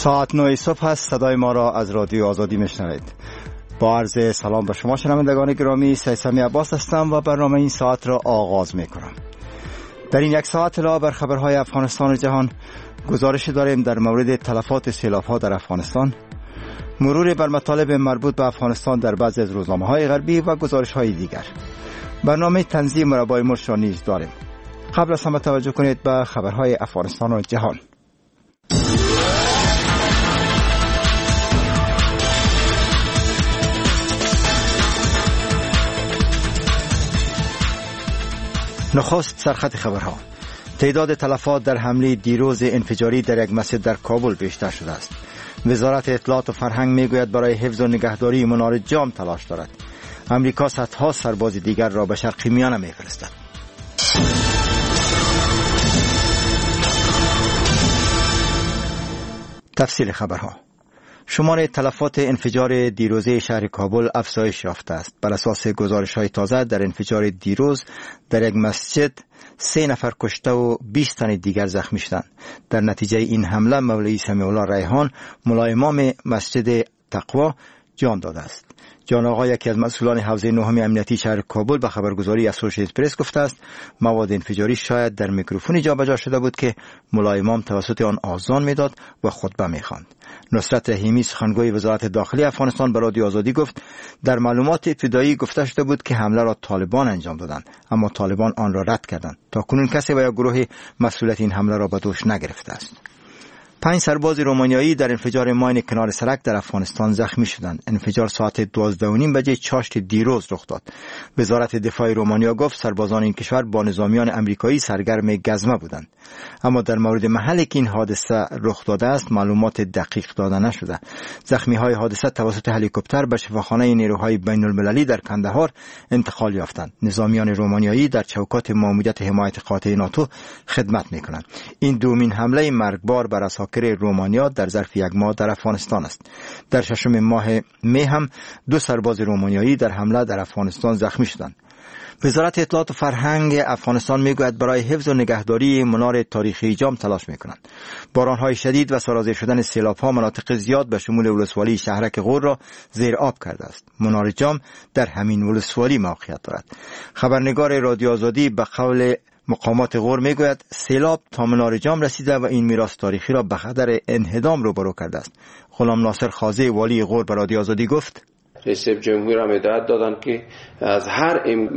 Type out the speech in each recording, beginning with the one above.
ساعت 9 صبح است. صدای ما را از رادیو آزادی میشنوید. با عرض سلام به شما شنوندگان گرامی، سیسمی عباس هستم و برنامه این ساعت را آغاز میکنم. در این یک ساعت علاوه بر خبرهای افغانستان و جهان، گزارش داریم در مورد تلفات سیلاب‌ها در افغانستان، مرور بر مطالب مربوط به افغانستان در بعضی از روزنامه‌های غربی و گزارش‌های دیگر. برنامه تنظیم مربای مرش را نیز داریم. قبل از همه توجه کنید به خبرهای افغانستان و جهان. نخست سرخط خبرها. تعداد تلفات در حمله دیروز انفجاری در یک مسجد در کابل بیشتر شده است. وزارت اطلاعات و فرهنگ میگوید برای حفظ و نگهداری منار جام تلاش دارد. امریکا صدها سرباز دیگر را به شرق میانه میفرستد. تفصیل خبرها. شمار تلفات انفجار دیروزه شهر کابل افزایش یافته است. بر اساس گزارش‌های تازه، در انفجار دیروز در یک مسجد 3 نفر کشته و 20 تن دیگر زخمی شدند. در نتیجه این حمله مولوی سمیع الله ریحان، مولای امام مسجد تقوا، جان داده است. جان آقا، یکی از مسئولان حوزه نهم امنیتی شهر کابل، به خبرگزاری اسوسییتد پرس گفته است مواد انفجاری شاید در میکروفونی جابجا شده بود که مولای امام توسط آن آذان میداد و خطبه میخواند. نصرت رحیمی، سخنگوی وزارت داخلی افغانستان، به رادیو آزادی گفت در معلومات ابتدایی گفته شده بود که حمله را طالبان انجام دادند، اما طالبان آن را رد کردند. تاکنون کسی و یا گروه مسئولیت این حمله را به دوش نگرفته است. 5 سرباز رومانیایی در انفجار ماین کنار سرک در افغانستان زخمی شدند. انفجار ساعت 12:30 بجه چاشت دیروز رخ داد. وزارت دفاع رومانیا گفت سربازان این کشور با نظامیان امریکایی سرگرم گزمه بودند. اما در مورد محلی که این حادثه رخ داده است معلومات دقیق داده نشده. زخمی‌های حادثه توسط هلیکوپتر به شفاخانه نیروهای بین‌المللی در کندهار انتقال یافتند. نظامیان رومانیایی در چوکات ماموریت حمایت قاطع ناتو خدمت می‌کنند. این دومین حمله مرگبار بر رومانیا در ظرف یک ماه در افغانستان است. در 6 ماه می هم 2 سرباز رومانیایی در حمله در افغانستان زخمی شدند. وزارت اطلاعات و فرهنگ افغانستان میگوید برای حفظ و نگهداری منار تاریخی جام تلاش میکنند. بارانهای شدید و سرازیر شدن سیلاب‌ها مناطق زیاد به شمول ولسوالی شهرک غور را زیر آب کرده است. منار جام در همین ولسوالی موقعیت دارد. خبرنگار رادیو آزادی به قول مقامات غور میگوید سیلاب تا منار جام رسیده و این میراث تاریخی را به خطر انهدام روبرو کرده است. غلام ناصر خازی، والی غور، به رادیو آزادی گفت رئیس جمهور هم هدایت دادن که از هر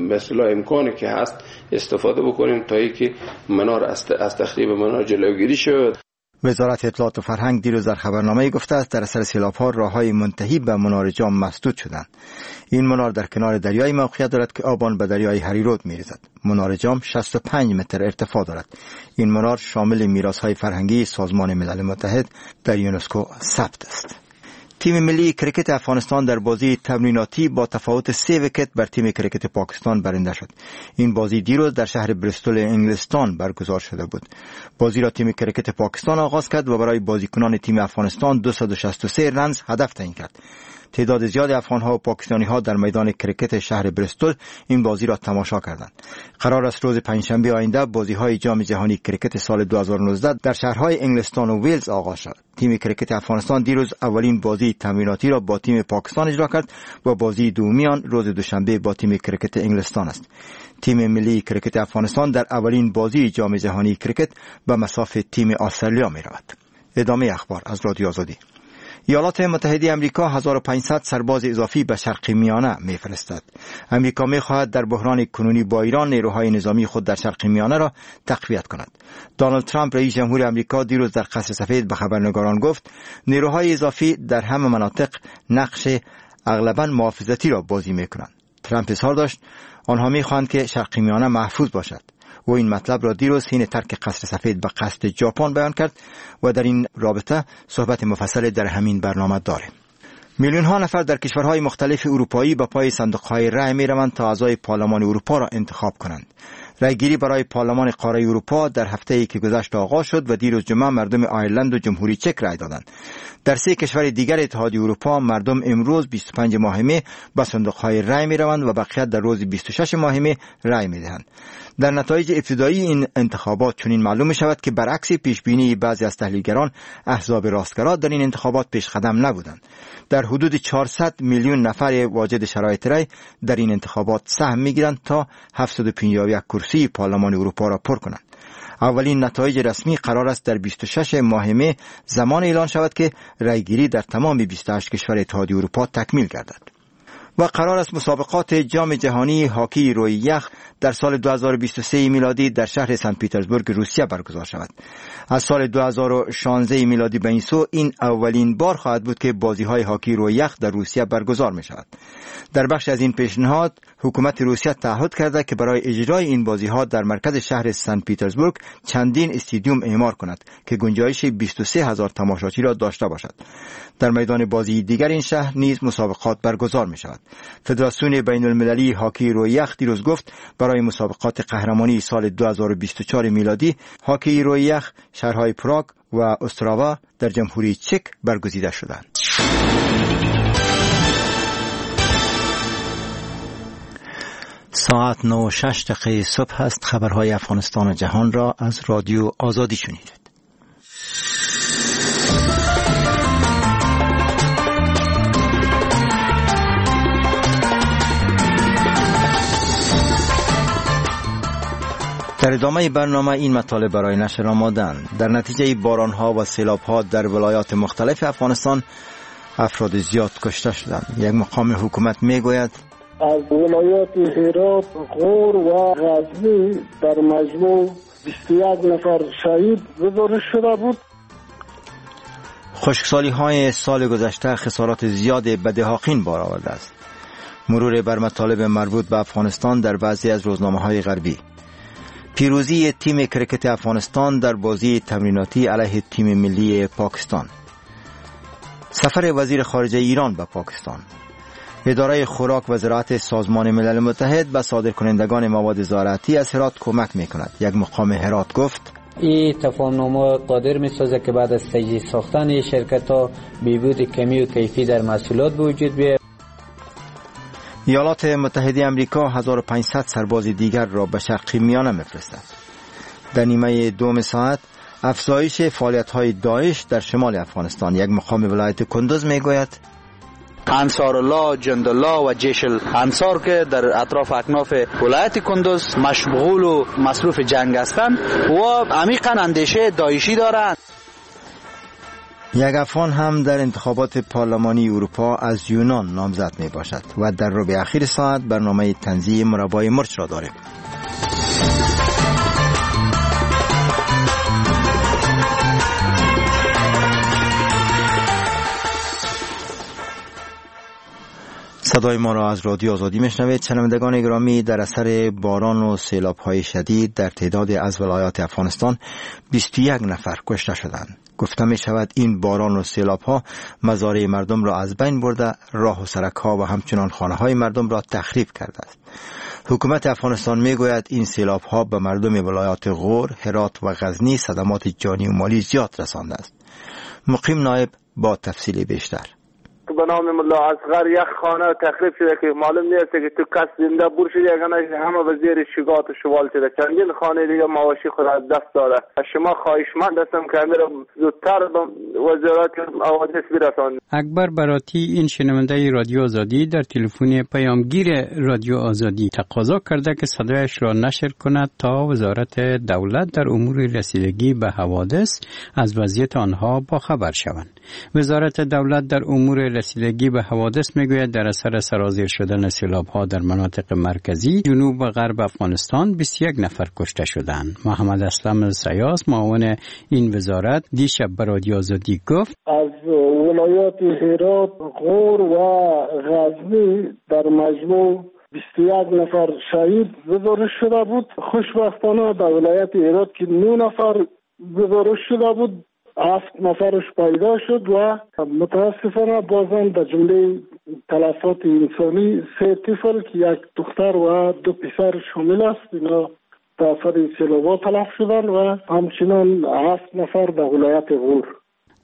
امکانی که هست استفاده بکنیم تا اینکه منار از تخریب منار جلوگیری شود. وزارت اطلاعات و فرهنگ دیروز در خبرنامه گفته است در اثر سیلاب‌ها راه‌های منتهی به منار جام مسدود شدند. این منار در کنار دریای موقعیت دارد که آب آن به دریای هریرود می‌ریزد. منار جام 65 متر ارتفاع دارد. این منار شامل میراث‌های فرهنگی سازمان ملل متحد در یونسکو ثبت است. تیم ملی کرکت افغانستان در بازی تمریناتی با تفاوت 3 ویکت بر تیم کرکت پاکستان برنده شد. این بازی دیروز در شهر بریستول انگلستان برگزار شده بود. بازی را تیم کرکت پاکستان آغاز کرد و برای بازیکنان تیم افغانستان 263 رنز هدف تعیین کرد. تعداد زیاد افغان‌ها و پاکستانی‌ها در میدان کرکت شهر بریستول این بازی را تماشا کردند. قرار است روز پنجشنبه آینده بازی‌های جام جهانی کرکت سال 2019 در شهرهای انگلستان و ویلز آغاز شد. تیم کرکت افغانستان دیروز اولین بازی تمریناتی را با تیم پاکستان اجرا کرد و بازی دومی آن روز دوشنبه با تیم کرکت انگلستان است. تیم ملی کرکت افغانستان در اولین بازی جام جهانی کرکت به مصاف تیم استرالیا می‌رود. ادامه اخبار از رادیو آزادی. ایالات متحده آمریکا 1500 سرباز اضافی به شرق میانه میفرستد. آمریکا می‌خواهد در بحران کنونی با ایران نیروهای نظامی خود در شرق میانه را تقویت کند. دونالد ترامپ رئیس جمهور آمریکا دیروز در قصر سفید به خبرنگاران گفت نیروهای اضافی در همه مناطق نقش اغلباً محافظتی را بازی می‌کنند. ترامپ اظهار داشت آنها می‌خواهند که شرق میانه محفوظ باشد. و این مطلب را دیروز حین ترک قصر سفید به قصد ژاپن بیان کرد و در این رابطه صحبت مفصل در همین برنامه داریم. میلیون‌ها نفر در کشورهای مختلف اروپایی به پای صندوق‌های رای می‌روند تا اعضای پارلمان اروپا را انتخاب کنند. رایگیری برای پارلمان قاره اروپا در هفته‌ای که گذشت آغاز شد و دیروز جمعه مردم آیرلند و جمهوری چک رای دادند. در 3 کشور دیگر اتحادیه اروپا مردم امروز 25 ماه می به صندوق‌های رای می‌روند و بقیه در روز 26 ماه می رای می‌دهند. در نتایج ابتدایی این انتخابات چنین معلوم شود که برعکس پیشبینی بعضی از تحلیلگران، احزاب راستگرا در این انتخابات پیش قدم نبودند. در حدود 400 میلیون نفر واجد شرایط رای در این انتخابات سهم میگیرند تا 751 کرسی پارلمان اروپا را پر کنند. اولین نتایج رسمی قرار است در 26 ماه می زمان اعلان شود که رایگیری در تمام 28 کشور اتحادیه اروپا تکمیل گردد. و قرار است مسابقات جام جهانی هاکی روی یخ در سال 2023 میلادی در شهر سن پترزبورگ روسیه برگزار شود. از سال 2016 میلادی به این سو این اولین بار خواهد بود که بازی‌های هاکی روی یخ در روسیه برگزار می شود. در بخش از این پیشنهاد حکومت روسیه تعهد کرده که برای اجرای این بازی‌ها در مرکز شهر سن پترزبورگ چندین استادیوم اعمار کند که گنجایش 23,000 تماشاچی را داشته باشد. در میدان بازی دیگر این شهر نیز مسابقات برگزار می شود. فدراسیون بین المللی هاکی روی یخ دیروز گفت برای مسابقات قهرمانی سال 2024 میلادی هاکی روی یخ شهرهای پراگ و استراوا در جمهوری چک برگزیده شدند. ساعت 9:06 صبح است. خبرهای افغانستان و جهان را از رادیو آزادی شنیدید. در ادامه برنامه این مطالب برای نشر آمادند. در نتیجه بارانها و سیلابها در ولایات مختلف افغانستان افراد زیاد کشته شدند. یک مقام حکومت میگوید از ولایات هرات، غور و غزنی در مجموع 21 نفر شهید گزارش شده بود. خشکسالی‌های سال گذشته خسارات زیاد به دهاقین بار آورده است. مرور بر مطالب مربوط به افغانستان در بعضی از روزنامه‌های غربی. پیروزی تیم کرکت افغانستان در بازی تمریناتی علیه تیم ملی پاکستان. سفر وزیر خارجه ایران به پاکستان. اداره خوراک و زراعت سازمان ملل متحد به صادرکنندگان مواد زراعتی از هرات کمک می‌کند. یک مقام هرات گفت این تفاهم‌نامه قادر می‌سازد که بعد از تجدید ساختن شرکت‌ها بهبود کمی و کیفی در محصولات به وجود بیاید. ایالات متحده آمریکا 1500 سرباز دیگر را به شرق میانه می‌فرستد. در نیمه دوم ساعت افزایش فعالیت‌های داعش در شمال افغانستان. یک مقام ولایت کندوز میگوید انصار الله، جند الله و جیش الانصار که در اطراف اکناف ولایت کندوز مشغول و مصروف جنگ هستند و عمیقاً اندیشه داعشی دارند. یک افغان هم در انتخابات پارلمانی اروپا از یونان نامزد می باشد و در ربع اخیر ساعت برنامه تنظیم مربای مرچ را داریم. صدای ما را از رادیو آزادی میشنوید. شنوندگان گرامی، در اثر باران و سیلاب‌های شدید در تعدادی از ولایات افغانستان 21 نفر کشته شدند. گفته می شود این باران و سیلاب‌ها مزارع مردم را از بین برده، راه و سرک‌ها و همچنان خانه‌های مردم را تخریب کرده است. حکومت افغانستان می گوید این سیلاب‌ها به مردم ولایات غور، هرات و غزنی صدمات جانی و مالی زیاد رسانده است. مقیم نایب با تفصیل بیشتر. به نام ملا اصغر یک خانه تخریب شده که معلوم نیست که تو کس زنده بور شده یا همه به زیر شگات و شوال شده. چندین خانه دیگه مواشی خود از دست داده. از شما خواهشمند هستم که میرم زودتر به وزارت حوادث برسانید. اکبر براتی، این شنونده رادیو آزادی، در تلفن پیامگیر رادیو آزادی تقاضا کرده که صدایش را نشر کند تا وزارت دولت در امور رسیدگی به حوادث از وضعیت آنها باخبر شوند. وزارت دولت در امور رسیدگی به حوادث میگوید در اثر سرازیر شدن سیلاب‌ها در مناطق مرکزی، جنوب و غرب افغانستان 21 نفر کشته شدند. محمد اسلم سیاس، معاون این وزارت، دیشب به رادیو آزادی گفت از ولایات هرات، غور و غزنی در مجموع 21 نفر شهید گزارش شده بود. خوشبختانه در ولایت هرات که 9 نفر گزارش شده بود، 7 نفرش پیدا شد و متاسفانه بازم در جمله تلفات انسانی 3 طفل که یک دختر و 2 پسر شامل است، اینا در اثر سیلاب‌ها تلف شدند و همچنان 7 نفر در ولایت غور.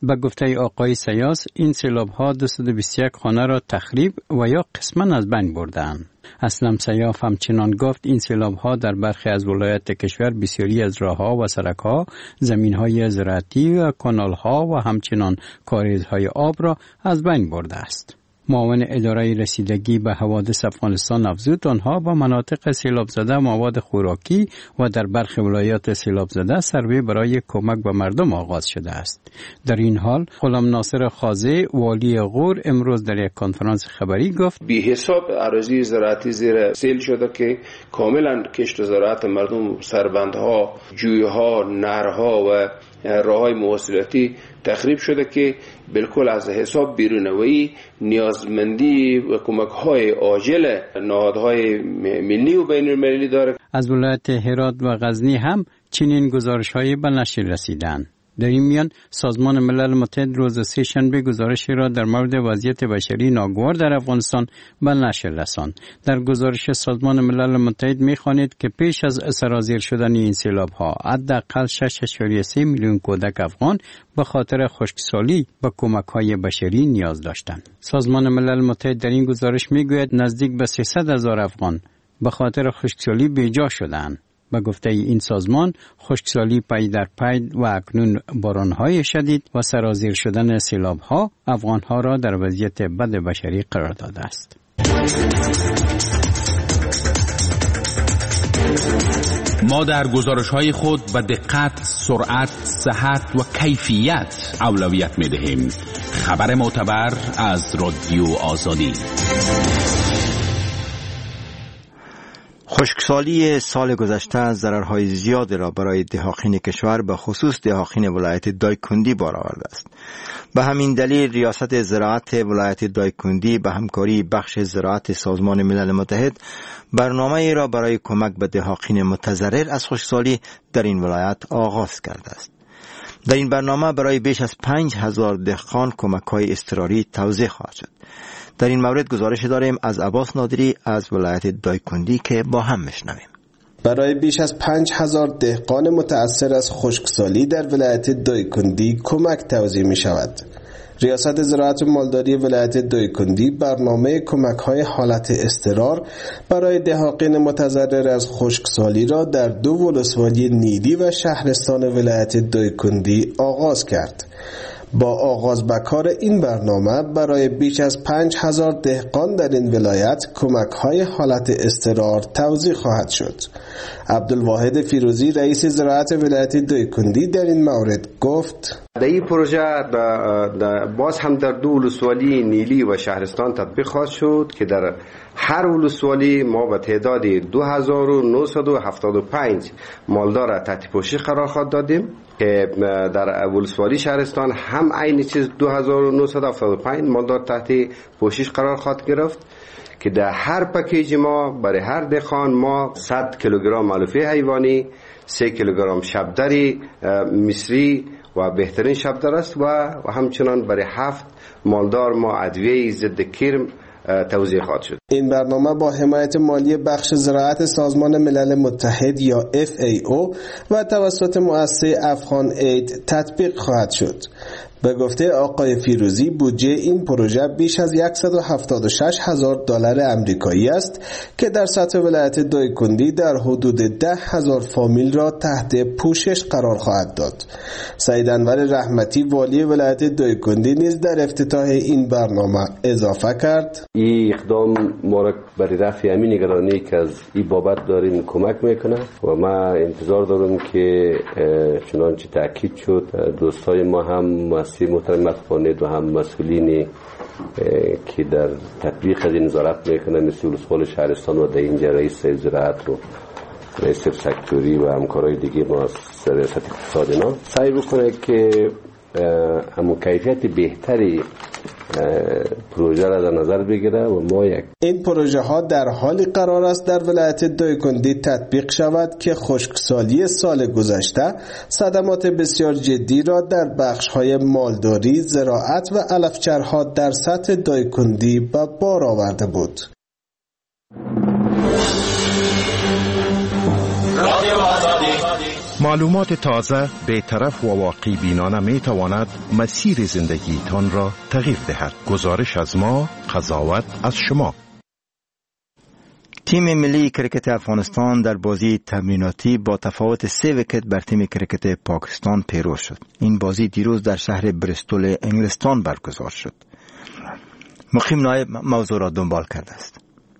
به گفته آقای سیاس این سیلاب‌ها 221 خانه را تخریب و یا قسماً از بین بردند. اسلم سیاف همچنان گفت این سیلاب‌ها در برخی از ولایات کشور بسیاری از راه‌ها و سرک‌ها، زمین‌های زراعتی و کانال‌ها و همچنان کاریزهای آب را از بین برده است. معاون اداره رسیدگی به حوادث افغانستان افزود آنها با مناطق سیلاب زده مواد خوراکی و در برخی ولایات سیلاب زده سروی برای کمک به مردم آغاز شده است. در این حال غلام ناصر خازه والی غور امروز در یک کنفرانس خبری گفت بی حساب اراضی زراعتی زیر سیل شده که کاملا کشت و زراعت مردم، سربندها، جویها، نهرها و راههای مواصلاتی تخریب شده که بالکل از حساب بیرونوی نیازمندی و کمک‌های عاجل نهادهای ملی و بین‌المللی داره. از ولایت هرات و غزنی هم چنین گزارش‌هایی به نشر رسیدند. در این میان سازمان ملل متحد روز سه‌شنبه گزارشی را در مورد وضعیت بشری ناگوار در افغانستان به نشر رساند. در گزارش سازمان ملل متحد می‌خوانید که پیش از سرازیر شدن این سیلاب‌ها حداقل 6.3 میلیون کودک افغان به خاطر خشکسالی به کمک‌های بشری نیاز داشتند. سازمان ملل متحد در این گزارش می‌گوید نزدیک به 300,000 افغان به خاطر خشکسالی بیجا شدند. به گفته این سازمان خشکسالی پی در پی و اکنون بارانهای شدید و سرازیر شدن سیلاب‌ها افغان‌ها را در وضعیت بد بشری قرار داده است. ما در گزارش‌های خود به دقت، سرعت، صحت و کیفیت اولویت می‌دهیم. خبر معتبر از رادیو آزادی. خشکسالی سال گذشته ضررهای زیاد را برای دهاقین کشور به خصوص دهاقین ولایت دایکندی بار آورده است. به همین دلیل ریاست زراعت ولایت دایکندی به همکاری بخش زراعت سازمان ملل متحد برنامه‌ای را برای کمک به دهاقین متضرر از خشکسالی در این ولایت آغاز کرده است. در این برنامه برای بیش از 5,000 دهقان کمک‌های اضطراری توزیع خواهد شد. در این مورد گزارش داریم از عباس نادری از ولایت دایکندی که با هم میشنویم. برای بیش از 5,000 دهقان متأثر از خشکسالی در ولایت دایکندی کمک توزیع می شود. ریاست زراعت و مالداری ولایت دایکندی برنامه کمک‌های حالت اضطرار برای دهاقین متضرر از خشکسالی را در 2 ولسوالی نیلی و شهرستان ولایت دایکندی آغاز کرد. با آغاز به کار این برنامه برای بیش از 5,000 دهقان در این ولایت کمک‌های حالت اضطرار توزیع خواهد شد. عبدالواحد فیروزی رئیس زراعت ولایت دایکندی در این مورد گفت: در این پروژه باز هم در 2 ولسوالی نیلی و شهرستان تطبیق خواهد شد که در هر ولسوالی ما به تعداد 2975 مالدار تحت پوشش قرار خواهد دادیم که در ولسوالی شهرستان هم عین چیز 2975 مالدار تحت پوشش قرار خواهد گرفت که در هر پکیج ما برای هر دهقان ما 100 کیلوگرم علوفه حیوانی، 3 کیلوگرم شبدری مصری و بهترین شبدر است و همچنان برای 7 مالدار ما ادویه ضد کرم توزیع خواهد شد. این برنامه با حمایت مالی بخش زراعت سازمان ملل متحد یا FAO و توسط مؤسسه افغان اید تطبیق خواهد شد. به گفته آقای فیروزی بودجه این پروژه بیش از 176,000 دلار آمریکایی است که در سطح ولایت دایکندی در حدود 10,000 فامیل را تحت پوشش قرار خواهد داد. سید انور رحمتی والی ولایت دایکندی نیز در افتتاح این برنامه اضافه کرد: این اقدام ما را برای رفع همین نگرانی که از این بابت داریم کمک میکنه و ما انتظار دارم که چنانچه تاکید شد دوستای ما هم مؤسسه محترم افغانید و هم مسئولینی که در تطبیق از این نظارت میکنن مثل ولسوال شهرستان و در اینجا رئیس زراعت و رئیس سکتوری و همکارای دیگه ما ریاست اقتصاد اینا سعی بکنه که همون کیفیت بهتری پروژه را در نظر بگیره و ما این پروژه ها در حالی قرار است در ولایت دایکندی تطبیق شود که خشکسالی سال گذشته صدمات بسیار جدی را در بخش های مالداری، زراعت و علفچرها در سطح دایکندی به بار آورده بود. معلومات تازه، بی‌طرف و واقعی بینانه می تواند مسیر زندگیتان را تغییر دهد. گزارش از ما، قضاوت از شما. تیم ملی کرکت افغانستان در بازی تمریناتی با تفاوت 3 ویکت بر تیم کرکت پاکستان پیروز شد. این بازی دیروز در شهر بریستول انگلستان برگزار شد. مقیم نایب موضوع را دنبال کرده است.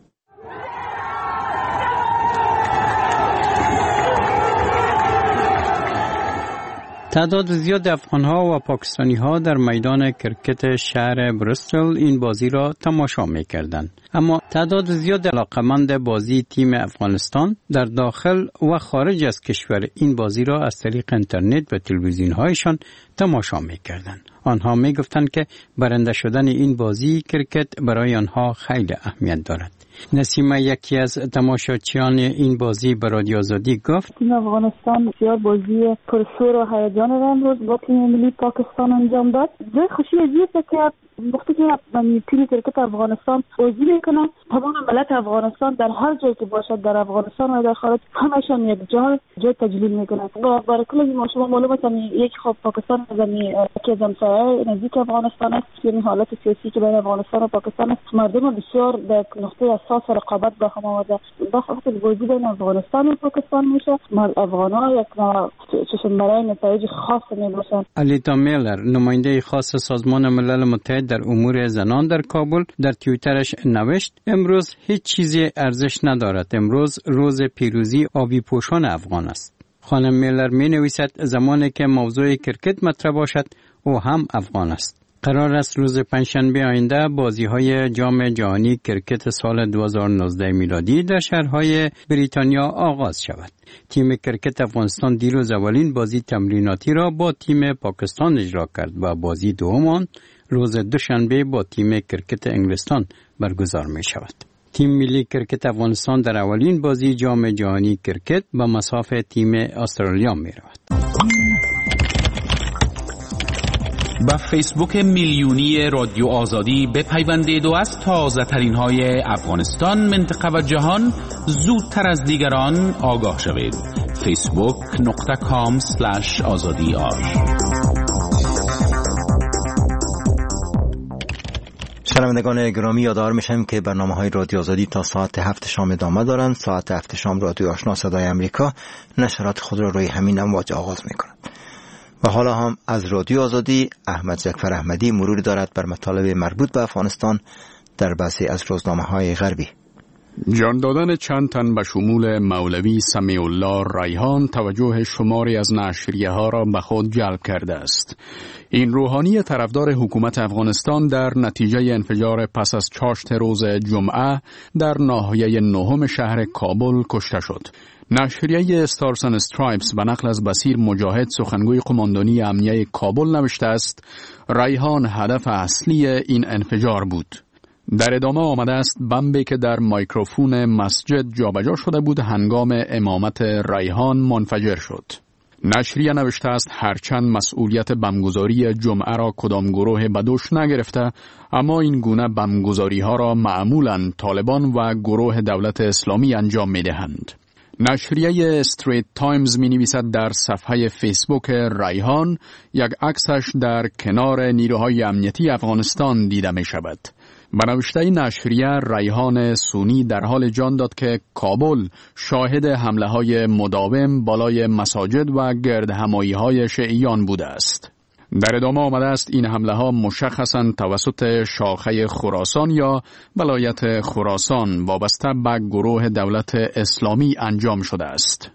تعداد زیاد افغان‌ها و پاکستانی‌ها در میدان کرکت شهر بریستول این بازی را تماشا می‌کردند. اما تعداد زیاد علاقه‌مند بازی تیم افغانستان در داخل و خارج از کشور این بازی را از طریق اینترنت و تلویزیون‌هایشان تماشا می‌کردند. آنها می‌گفتند که برنده شدن این بازی کرکت برای آنها خیلی اهمیت دارد. نسیمه یکی از تماشاچیان این بازی به رادیو آزادی گفت تیم افغانستان بسیار بازی پرشور و هیجان را امروز با تیم ملی پاکستان انجام داد. جای خوشی عجیبه که وقتی که تیم کرکت افغانستان بازی میکنه، تمام ملت افغانستان در هر جایی که باشد در افغانستان و در خارج همشون یک جای تجلیل میکنن. برای کل ما شما معلومه که یک خب پاکستان که همسایه نزدیک افغانستان است، یعنی حالت سیاسی که بین افغانستان و پاکستان است، مردم بسیار در نقطه اساس رقابت با هم آمده. وقتی بازی بین افغانستان و پاکستان میشه، افغان‌ها یک چشم برای نتایج خاص میباشند. الیتا میلر، نماینده خاص سازمان ملل متحد در امور زنان در کابل، در توییترش نوشت امروز هیچ چیزی ارزش ندارد. امروز روز پیروزی آبی پوشان افغان است. خانم میلر می نویسد زمانی که موضوع کرکت مطرح باشد او هم افغان است. قرار است روز پنجشنبه آینده بازی‌های جام جهانی کرکت سال 2019 میلادی در شهرهای بریتانیا آغاز شود. تیم کرکت افغانستان دیروز اولین بازی تمریناتی را با تیم پاکستان اجرا کرد و بازی دوم آن روز دوشنبه با تیم کرکت انگلستان برگزار می شود. تیم ملی کرکت افغانستان در اولین بازی جام جهانی کرکت به مصاف تیم استرالیا می رود. با فیسبوک میلیونی رادیو آزادی بپیوندید و از تازه ترین های افغانستان، منطقه و جهان زودتر از دیگران آگاه شوید. facebook.com/azadi.ir. شنوندگان گرامی، یادآور میشم که برنامه‌های رادیو آزادی تا ساعت 7 شام ادامه دارند. ساعت 7 شام رادیو آشنا صدای امریکا نشرات خود را روی همین امواج آغاز می‌کند. و حالا هم از رادیو آزادی احمد جعفر احمدی مروری دارد بر مطالب مربوط به افغانستان در بعضی از روزنامه‌های غربی. جان دادن چند تن به شمول مولوی سمیع الله ریحان توجه شماری از نشریه‌ها را به خود جلب کرده است. این روحانی طرفدار حکومت افغانستان در نتیجه انفجار پس از چاشت روز جمعه در ناحیه نهم شهر کابل کشته شد. نشریه استارز اند استرایپس به نقل از بصیر مجاهد سخنگوی قماندانی امنیه کابل نوشته است ریحان هدف اصلی این انفجار بود. در ادامه آمده است بمبی که در مایکروفون مسجد جابجا شده بود هنگام امامت ریحان منفجر شد. نشریه نوشته است هرچند مسئولیت بمبگذاری جمعه را کدام گروه به دوش نگرفته، اما این گونه بمبگذاری ها را معمولاً طالبان و گروه دولت اسلامی انجام می دهند. نشریه استریت تایمز می نویسد در صفحه فیسبوک ریحان یک عکسش در کنار نیروهای امنیتی افغانستان دیده می شود. به نوشته نشریه ریحان سونی در حال جان داد که کابل شاهد حمله های مداوم بالای مساجد و گردهمایی های شیعیان بوده است. در ادامه آمده است این حمله ها مشخصاً توسط شاخه خراسان یا ولایت خراسان وابسته به گروه دولت اسلامی انجام شده است.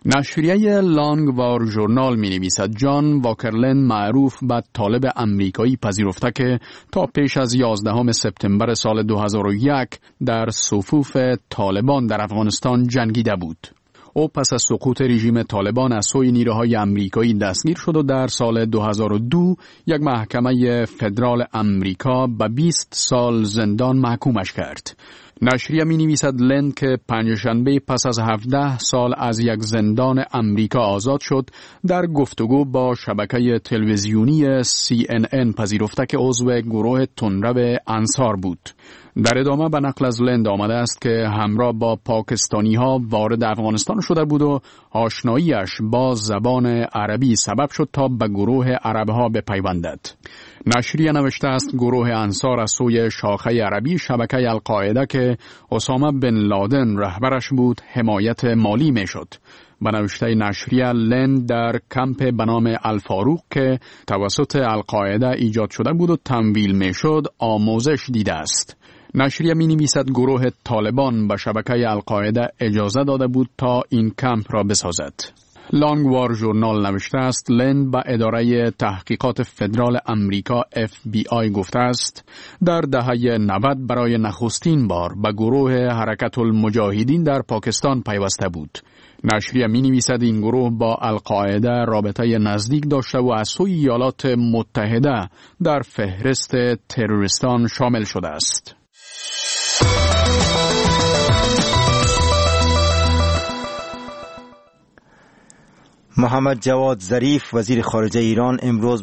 نشریه لانگ وار ژورنال می نویسد جان واکرلن معروف به طالب امریکایی پذیرفته که تا پیش از 11 سپتامبر سال 2001 در صفوف طالبان در افغانستان جنگیده بود. او پس از سقوط رژیم طالبان از سوی نیروهای امریکایی دستگیر شد و در سال 2002 یک محکمه فدرال امریکا به 20 سال زندان محکومش کرد. نشریه می نویسد لند که پنجشنبه پس از 17 سال از یک زندان امریکا آزاد شد در گفتگو با شبکه تلویزیونی CNN پذیرفته که عضو گروه تندرو انصار بود. در ادامه به نقل از لند آمده است که همراه با پاکستانی ها وارد افغانستان شده بود و آشناییش با زبان عربی سبب شد تا به گروه عرب ها بپیوندد. نشریه نوشته است گروه انصار از سوی شاخه عربی شبکه القاعده که اسامه بن لادن رهبرش بود حمایت مالی می شد. به نوشته نشریه لند در کمپ به نام الفاروق که توسط القاعده ایجاد شده بود و تمویل می شد آموزش دیده است. نشریه می نویسد گروه طالبان به شبکه القاعده اجازه داده بود تا این کمپ را بسازد. لانگوار ژورنال نوشته است لند به اداره تحقیقات فدرال امریکا FBI گفته است در دهه 90 برای نخستین بار به گروه حرکت المجاهدین در پاکستان پیوسته بود. نشریه می نویسد این گروه با القاعده رابطه نزدیک داشته و از سوی ایالات متحده در فهرست تروریستان شامل شده است. محمد جواد ظریف وزیر خارجه ایران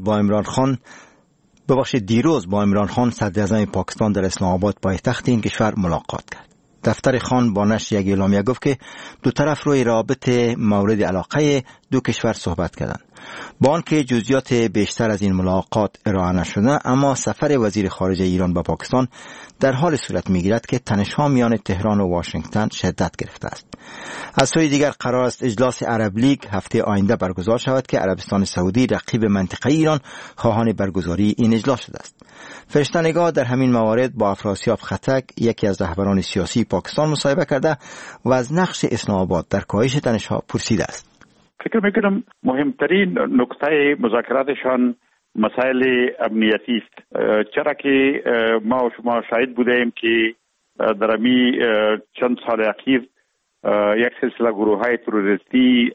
دیروز با عمران خان صدر اعظم پاکستان در اسلام آباد پایتخت این کشور ملاقات کرد. دفتر خان با نشر یک اعلامیه گفت که دو طرف روی رابطه مورد علاقه دو کشور صحبت کردند. با آنکه جزئیات بیشتر از این ملاقات ارائه نشده، اما سفر وزیر خارجه ایران به پاکستان در حال صورت می‌گیرد که تنش‌ها میان تهران و واشنگتن شدت گرفته است. از سوی دیگر قرار است اجلاس عرب لیگ هفته آینده برگزار شود که عربستان سعودی رقیب منطقه‌ای ایران خواهان برگزاری این اجلاس شده است. فرشته‌نگار در همین موارد با افراسیاب خطک یکی از رهبران سیاسی پاکستان مصاحبه کرده و از نقش اسلام آباد در کاهش تنش‌ها پرسیده است. فکر میکنم مهمترین نکته مذاکراتشان مسائل امنیتی است، چرا که ما و شما شاهد بودیم که در امی چند سال اخیر یک سلسله گروه‌های تروریستی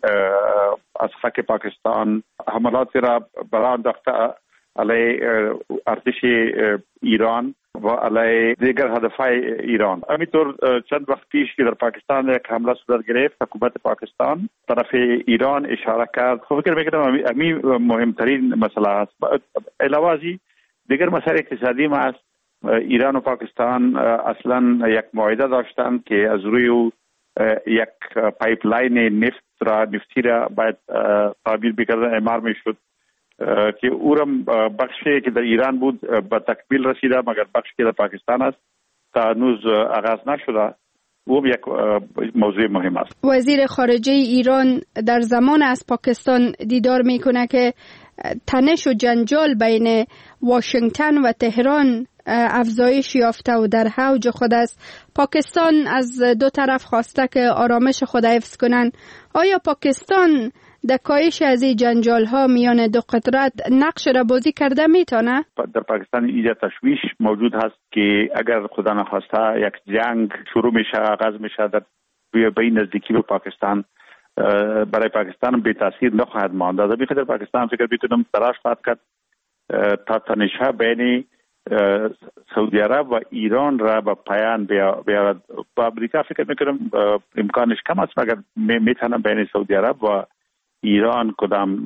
از خاک پاکستان حملات را برای انداخته علیه ارتش ایران و علیه دیگر هدفهای ایران. همینطور چند وقت پیش که در پاکستان یک حمله صورت گرفت، حکومت پاکستان طرف ایران اشاره کرد. فکر میکنم امی مهمترین مسئله است. علاوه از دیگر مسائل اقتصادی ما است. ایران و پاکستان اصلا یک معاهده داشتند که از روی یک پایپلاین نفتی را باید تعبیر بکردن اعمار میشد که او را بخشی که در ایران بود به تکمیل رسیده، مگر بخشی که در پاکستان است تا هنوز آغاز نشده. او یک موضوع مهم است. وزیر خارجه ایران در زمان از پاکستان دیدار میکنه که تنش و جنجال بین واشنگتن و تهران افزایش یافته و در اوج خود است. پاکستان از دو طرف خواسته که آرامش خود حفظ کنند. آیا پاکستان در کاهش از این جنجال ها میان دو قدرت نقش را بازی کرده میتونه؟ در پاکستان اینجا تشویش موجود هست که اگر خدا نخواسته یک جنگ شروع میشه، آغاز میشه در بین نزدیکی به پاکستان، برای پاکستان به تاثیر نخواهد ماند. از در پاکستان فکر میتونم تلاش خواهد کرد تا تنش‌ها بین سعودی عرب و ایران را به پایان بیاورد. با امریکا فکر میکنم امکانش کم است، مگر میتونه بین سعودی عرب و ایران کدام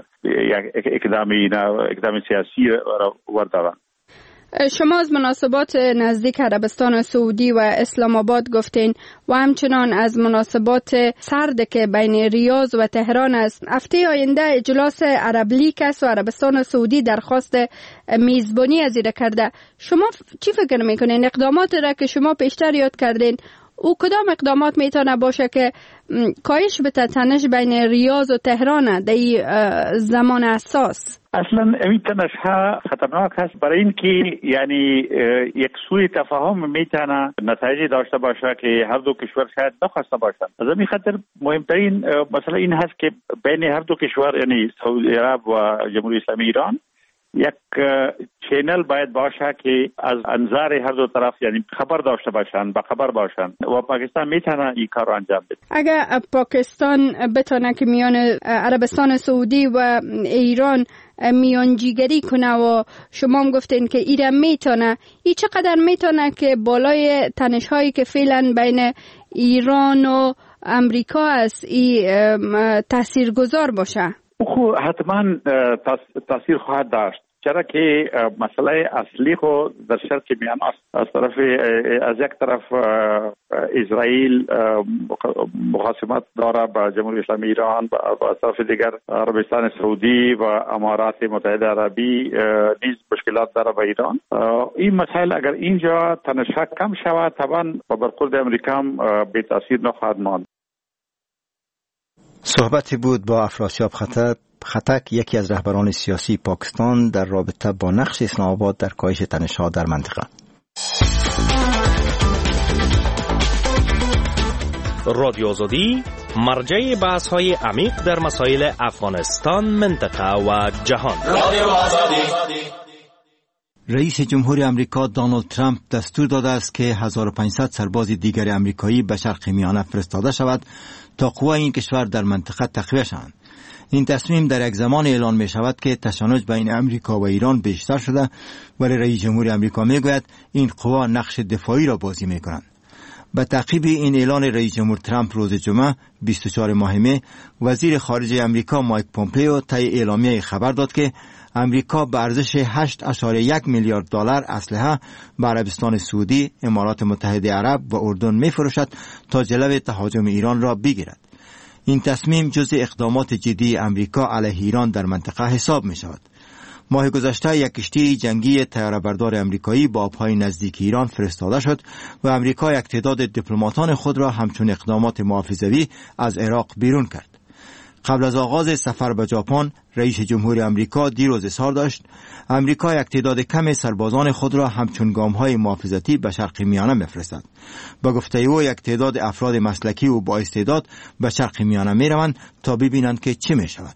اقدام سیاسی را وردارند. شما از مناسبات نزدیک عربستان سعودی و اسلام آباد گفتین و همچنان از مناسبات سرد که بین ریاض و تهران است. هفته آینده اجلاس عرب لیگ است و عربستان سعودی درخواست میزبانی از این کرده. شما چی فکر میکنین؟ اقدامات را که شما پیشتر یاد کردین او کدام اقدامات میتونه باشه که کاهش بده تنش بین ریاض و تهران در این زمان اساس؟ اصلا این تنش ها خطرناک است، برای اینکه یعنی یک سوء تفاهم میتونه نتایجی داشته باشه که هر دو کشور شاید نخواسته باشند. از همین خاطر مهمترین مسئله این هست که بین هر دو کشور یعنی سعودی عرب و جمهوری اسلامی ایران یک چینل باید باشه که از انظار هر دو طرف یعنی خبر داشته باشن، با خبر باشن و پاکستان میتونه این کار رو انجام بده. اگر پاکستان بتونه که میان عربستان سعودی و ایران میانجیگری کنه و شما هم گفتین که ایران میتونه، این چقدر میتونه که بالای تنش هایی که فعلا بین ایران و امریکا است این تاثیرگذار باشه؟ خب حتما تاثیر خواهد داشت، چرا که مسئله اصلی خو در شرق میان است. از طرف از یک طرف اسرائیل مخاصمت داره با جمهوری اسلامی ایران و از طرف دیگر عربستان سعودی و امارات متحده عربی نیز مشکلات داره با ایران. این مسائل اگر اینجا تنش‌ها کم شود طبعا برخورد امریکا هم بی تاثیر نخواهد ماند. صحبتی بود با افراسیاب خطک، یکی از رهبران سیاسی پاکستان، در رابطه با نقش اسلام آباد در کاهش تنش‌ها در منطقه. رادیو آزادی مرجع بحث‌های عمیق در مسائل افغانستان، منطقه و جهان. رادیو آزادی. رئیس جمهور امریکا دونالد ترامپ دستور داده است که 1500 سرباز دیگر امریکایی به شرق میانه فرستاده شود تا قوای این کشور در منطقه تقویه شوند. این تصمیم در یک زمان اعلان می شود که تشنج بین امریکا و ایران بیشتر شده، ولی رئیس جمهور امریکا می گوید این قوا نقش دفاعی را بازی می کنند. به تعقیب این اعلان رئیس جمهور ترامپ روز جمعه 24 ماه می، وزیر خارجه امریکا مایک پومپئو طی اعلامیه خبر داد که امریکا به ارزش 8.1 میلیارد دلار اسلحه به عربستان سعودی، امارات متحده عرب و اردن می فروشد تا جلو تهاجم ایران را بگیرد. این تصمیم جزء اقدامات جدی امریکا علیه ایران در منطقه حساب می شود. ماه گذشته یک کشتی جنگی طیاره‌بردار امریکایی با آبهای نزدیک ایران فرستاده شد و امریکا یک تعداد دیپلماتان خود را همچون اقدامات محافظوی از عراق بیرون کرد. قبل از آغاز سفر به ژاپن، رئیس جمهور امریکا دیروز اظهار داشت امریکا یک تعداد کم سربازان خود را همچون گام‌های محافظتی به شرق میانه می‌فرستد. با گفته او یک تعداد افراد مسلکی و با استعداد به شرق میانه می‌روند تا ببینند که چه می‌شود.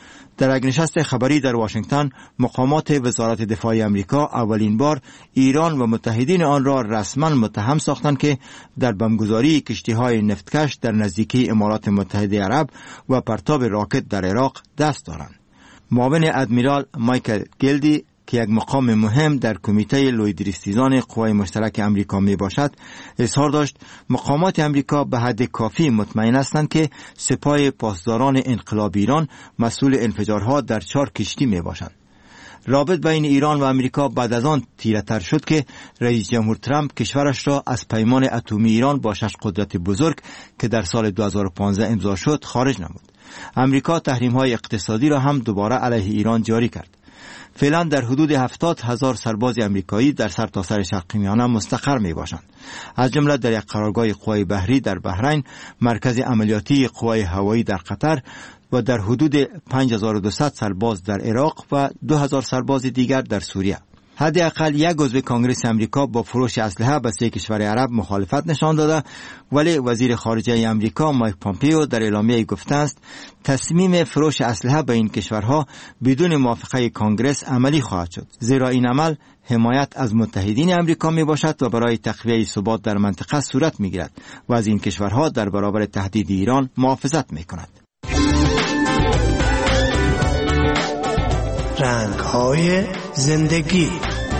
در یک نشست خبری در واشنگتن، مقامات وزارت دفاع امریکا اولین بار ایران و متحدین آن را رسما متهم ساختند که در بمبگذاری کشتی‌های نفتکش در نزدیکی امارات متحده عرب و پرتاب راکت در عراق دست دارند. معاون ادمیرال مایکل گلدی که یک مقام مهم در کمیته لویدریستیزان قوای مشترک امریکا می باشد، اظهار داشت مقامات امریکا به حد کافی مطمئن هستند که سپاه پاسداران انقلاب ایران مسئول انفجارها در 4 کشتی می باشند. رابط بین ایران و امریکا بعد از آن تیره‌تر شد که رئیس جمهور ترامپ کشورش را از پیمان اتمی ایران با 6 قدرت بزرگ که در سال 2015 امضا شد خارج نمود. امریکا تحریم‌های اقتصادی را هم دوباره علیه ایران جاری کرد. فعلا در حدود 70,000 سرباز امریکایی در سرتاسر شرق میانه مستقر می باشند، از جمله در یک قرارگاه قوای بحری در بحرین، مرکز عملیاتی قوای هوایی در قطر و در حدود 5200 سرباز در عراق و 2000 سرباز دیگر در سوریه. حداقل یک عضو کنگره امریکا با فروش اسلحه به 3 کشور عرب مخالفت نشان داده، ولی وزیر خارجه امریکا مایک پومپئو در اعلامیه گفته است تصمیم فروش اسلحه به این کشورها بدون موافقه کنگره عملی خواهد شد، زیرا این عمل حمایت از متحدین امریکا می باشد و برای تقویت ثبات در منطقه صورت می گیرد و از این کشورها در برابر تهدید ایران محافظت می کند. رنگ‌های زندگی.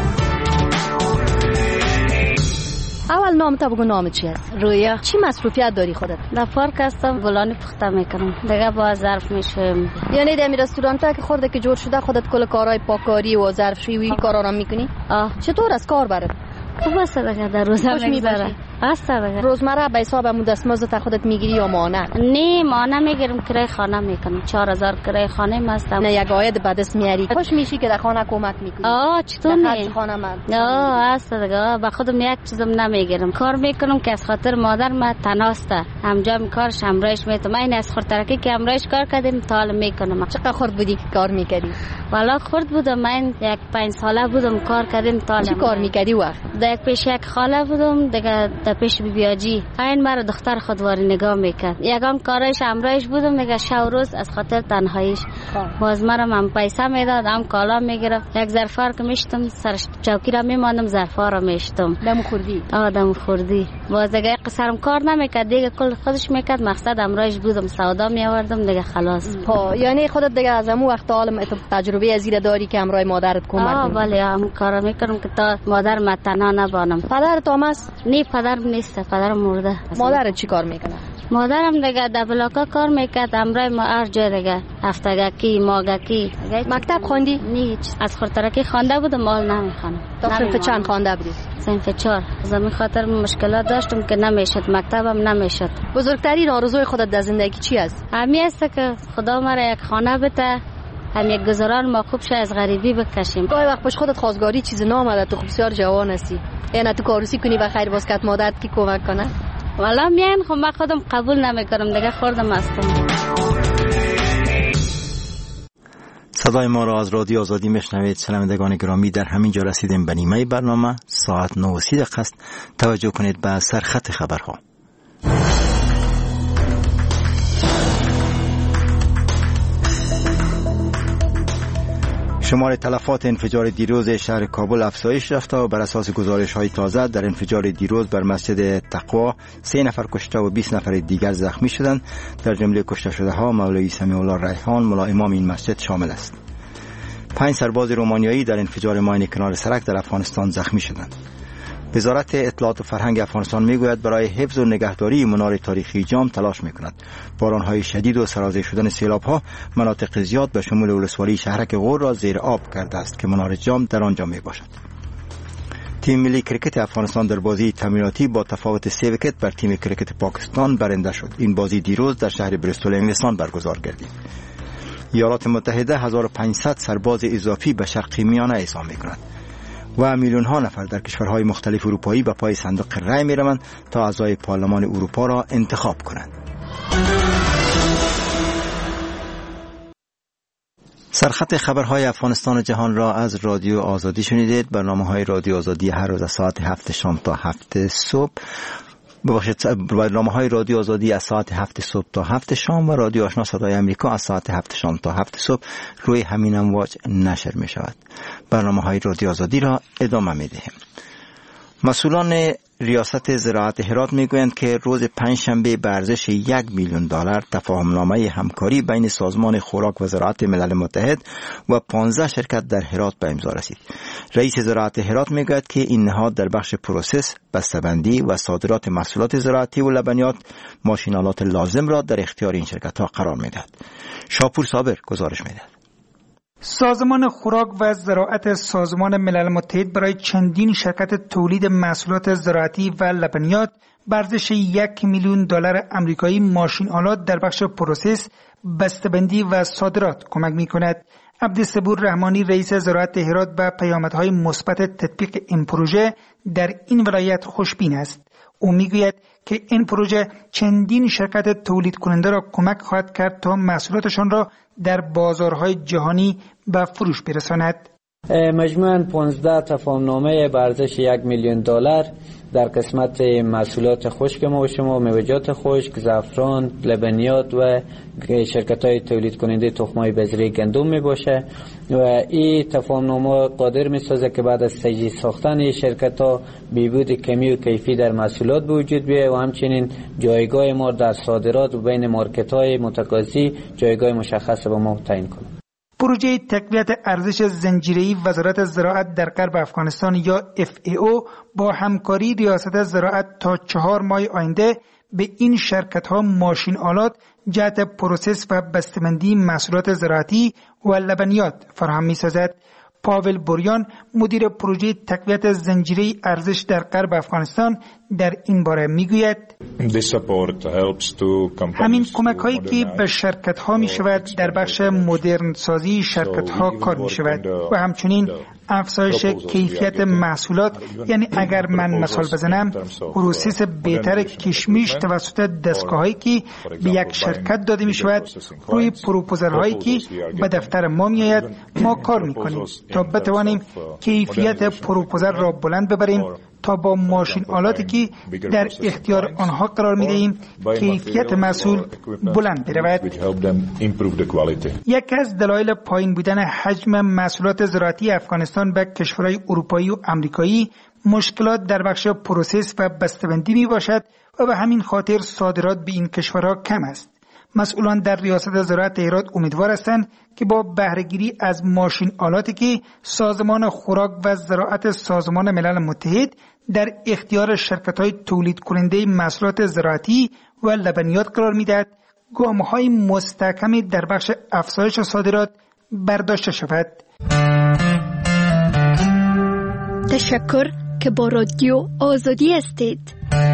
اول نام تا بگو نام چی است؟ رویا. چی مصروفیت داری خودت؟ در پارک هستم، گلانی پخته میکنم، دیگه با ظرف میشویم. یعنی در رستورانتا که خورده که جور شده خودت کل کارهای پاکاری و ظرفشویی کارا را میکنی؟ چطور است کار برات؟ خوب است دیگه، در روزا میگذره. است دیگه. روزمره به حساب دستمزد تا خودت میگیری یا مانه؟ نه مانه میگیرم، کرایه خانه میکنم، 4000 کرایه خانه ماست. نه یک عاید به دست میاری. خوش میشی که در خانه کمک میکنی؟ چطور نه؟ خانه من. است دیگه، به خودم یک چیزم نمیگیرم. کار میکنم که از خاطر مادر ما تناست. همجا کارش همراهش میتونم. این از خاطر که همراهش کار کردیم تا حالا میکنم. چقدر خورد بودی که کار میکردی؟ والا خرد بودم، من یک 5 ساله بودم کار کردیم. چی کار میکردی وقت؟ در پیش یک خاله بودم، دیگه در پیش بیاجی. این مرا دختر خودواری نگاه میکرد. یگان کارش امرایش بودم، دیگه شب روز از خاطر تنهاییش باز مرا من پیسه میداد، هم کالا میگرفت. یک ظرفار که میشتم سر چوکی را میماندم، ظرفا را میشتم. دم خوردی؟ دم خوردی. باز دیگه قصرم کار نمیکرد، دیگه کل خودش میکرد. مقصد امرایش بودم، سودا میآوردم دیگه خلاص. یعنی خودت دیگه از همون وقت عالم تجربه از این داری که امرای مادرت کمک کنی؟ بله، هم کارا میکنم که تا مادر من تنها نبانم. پدرت هم هست؟ نه، پدرم نیست، پدرم مرده. مادرت چی کار میکنه؟ مادرم دیگه در بلاکا کار میکرد، امرای ما هر جای دیگه، هفتگکی، ماگکی. مکتب خوندی؟ نه، از خورترکی خوانده بودم، مال نمیخوانم. تا صنف چند خوانده بودی؟ صنف 4. زمین خاطر مشکلات داشتم که نمیشد، مکتبم نمیشد. بزرگترین آرزوی خودت در زندگی چی است؟ همی است که خدا مرا یک خانه بده، هم یک گذران ما خوب شه، از غریبی بکشیم. گاهی وقت پشت خودت خواستگاری چیز نامده، تو بسیار جوان هستی، اینا تو کاروسی کنی بخیر باز کت مادرت کی کمک کنه؟ والا میان خب من خودم قبول نمیکنم، دیگه خوردم هستم. صدای ما را از رادیو آزادی میشنوید. شنوندگان گرامی، در همین جا رسیدیم به نیمه برنامه. ساعت 9:30 است. توجه کنید به سرخط خبرها. شمار تلفات انفجار دیروز شهر کابل افزایش یافته و بر اساس گزارش‌های تازه در انفجار دیروز بر مسجد تقوا 3 نفر کشته و 20 نفر دیگر زخمی شدند. در جمله کشته شده‌ها مولوی سمیع الله ریحان، ملا امام این مسجد شامل است. 5 سرباز رومانیایی در انفجار ماین کنار سرک در افغانستان زخمی شدند. وزارت اطلاعات و فرهنگ افغانستان میگوید برای حفظ و نگهداری منار تاریخی جام تلاش میکند. بارانهای شدید و سرازیر شدن سیلابها مناطق زیاد به شمول ولسوالی شهرک غور را زیر آب کرده است که منار جام در آنجا میباشد. تیم ملی کرکت افغانستان در بازی تمریناتی با تفاوت 3 ویکت بر تیم کرکت پاکستان برنده شد. این بازی دیروز در شهر بریستول انگلستان برگزار گردید. ایالات متحده 1500 سرباز اضافی به شرق میانه اعزام میکند و میلیون ها نفر در کشورهای مختلف اروپایی به پای صندوق رای می روند تا اعضای پارلمان اروپا را انتخاب کنند. سرخط خبرهای افغانستان و جهان را از رادیو آزادی شنیدید. برنامه‌های رادیو آزادی هر روز از ساعت 7 شام تا 7 صبح. برنامه‌های رادیو آزادی از ساعت 7 صبح تا 7 شام و رادیو آشنا صدای امریکا از ساعت 7 شام تا 7 صبح روی همین امواج نشر می شود. برنامه‌های رادیو آزادی را ادامه می دهیم. مسئولان ریاست زراعت هرات میگویند که روز پنجشنبه به ارزش $1 میلیون تفاهمنامه همکاری بین سازمان خوراک و زراعت ملل متحد و 15 شرکت در هرات به امضا رسید. رئیس زراعت هرات میگوید که این نهاد در بخش پروسس، بسته‌بندی و صادرات محصولات زراعتی و لبنیات ماشین‌آلات لازم را در اختیار این شرکت‌ها قرار میدهد. شاپور صابر گزارش میدهد. سازمان خوراک و زراعت سازمان ملل متحد برای چندین شرکت تولید محصولات زراعتی و لبنیات به ارزش $1 میلیون آمریکایی ماشین آلات در بخش پروسس، بسته‌بندی و صادرات کمک می‌کند. عبدالصبور رحمانی رئیس زراعت هرات به پیامدهای مثبت تطبیق این پروژه در این ولایت خوشبین است. او میگوید که این پروژه چندین شرکت تولید کننده را کمک خواهد کرد تا محصولاتشان را در بازارهای جهانی به فروش برساند. مجموعاً 15 تفاهمنامه به ارزش $1 میلیون در قسمت محصولات خشک ما و شما، میوه‌جات خشک، زعفران، لبنیات و شرکت‌های تولید کننده تخم‌های بذری گندم میباشه و این تفاهمنامه قادر میسازه که بعد از تجهیز ساختن شرکت‌ها بهبود کمی و کیفی در محصولات به وجود بیاید و همچنین جایگاه ما در صادرات و بین مارکت‌های متقاضی جایگاه مشخص به ما تعیین کنه. پروژه تقویت ارزش زنجیره‌ای وزارت زراعت در غرب افغانستان یا FAO با همکاری ریاست زراعت تا 4 ماه آینده به این شرکت‌ها ماشین آلات جهت پروسس و بسته‌بندی محصولات زراعتی و لبنیات فراهم می‌سازد. پاول بوریان مدیر پروژه تقویت زنجیره ارزش در غرب افغانستان در این باره میگوید همین کمک هایی که به شرکت ها می شود در بخش مدرن سازی شرکت ها کار می شود و همچنین افزایش کیفیت محصولات، یعنی اگر من مثال بزنم پروسس بهتر کشمش توسط دستگاه‌هایی که به یک شرکت داده می شود روی پروپوزال هایی که به دفتر ما می آید ما کار می کنیم تا بتوانیم کیفیت پروپوزال را بلند ببریم تا با ماشین آلاتی که در اختیار آنها قرار می دهیم کیفیت محصول بلند برود. یکی از دلایل پایین بودن حجم محصولات زراعتی افغانستان به کشورهای اروپایی و امریکایی مشکلات در بخش پروسس و بسته‌بندی می باشد و به همین خاطر صادرات به این کشورها کم است. مسئولان در ریاست زراعت هرات امیدوار هستند که با بهره‌گیری از ماشین آلاتی که سازمان خوراک و زراعت سازمان ملل متحد در اختیار شرکت‌های تولید کننده محصولات زراعتی و لبنیات قرار می‌دهد، گام‌های مستحکمی در بخش افزایش صادرات برداشته شود. تشکر که با رادیو آزادی هستید.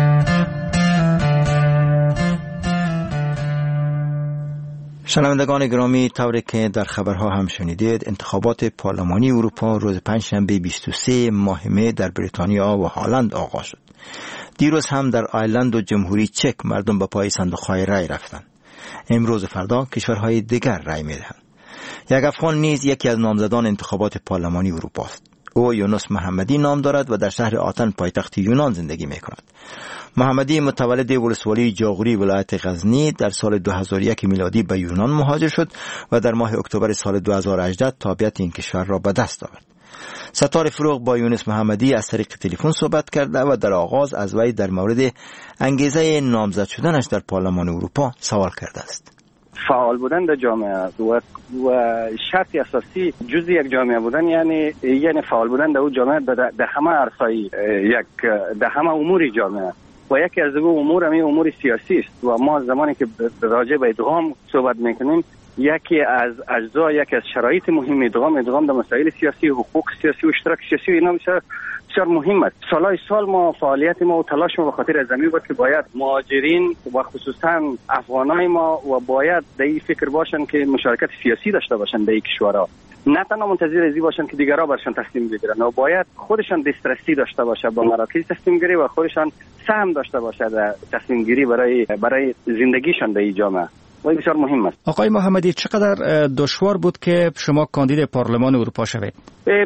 شنوندگان گرامی، طوری که در خبرها هم شنیدید، انتخابات پارلمانی اروپا روز پنجشنبه 23 ماه می در بریتانیا و هلند آغاز شد. دیروز هم در آیرلند و جمهوری چک مردم به پای صندوق‌های رای رفتند. امروز و فردا کشورهای دیگر رای می‌دهند. یک افغان نیز یکی از نامزدان انتخابات پارلمانی اروپا است. او یونس محمدی نام دارد و در شهر آتن پایتخت یونان زندگی می‌کند. محمدی متولد ولسوالی جاغوری ولایت غزنی در سال 2001 میلادی به یونان مهاجر شد و در ماه اکتبر سال 2018 تابعیت این کشور را به دست آورد. ستاره فروغ با یونس محمدی از طریق تلفن صحبت کرده و در آغاز از وی در مورد انگیزه نامزد شدنش در پارلمان اروپا سوال کرده است. فعال بودن در جامعه و شرط اساسی جزء یک جامعه بودن یعنی فعال بودن در اون جامعه در همه عرصه‌ای در همه امور جامعه و یکی از امور امور سیاسی است و ما زمانی که راجع به ادغام صحبت میکنیم یکی از اجزا یکی از شرایط مهم ادغام در مسائل سیاسی، حقوق سیاسی و اشتراک سیاسی اینا بسیار مهم است. سالهای سال ما فعالیت ما و تلاش ما به خاطر از زمین بود که باید مهاجرین و خصوصا افغانای ما و باید در این فکر باشن که مشارکت سیاسی داشته باشن در این کشورها، نه تنها منتظر ازی باشن که دیگرها برشان تصمیم بگیرن و باید خودشان دسترسی داشته باشه با مراکز تصمیم گیری و خودشان سهم داشته باشه در تصمیم گیری برای زندگیشان در این جامعه. و بسیار مهم است. آقای محمدی، چقدر دشوار بود که شما کاندید پارلمان اروپا شوید؟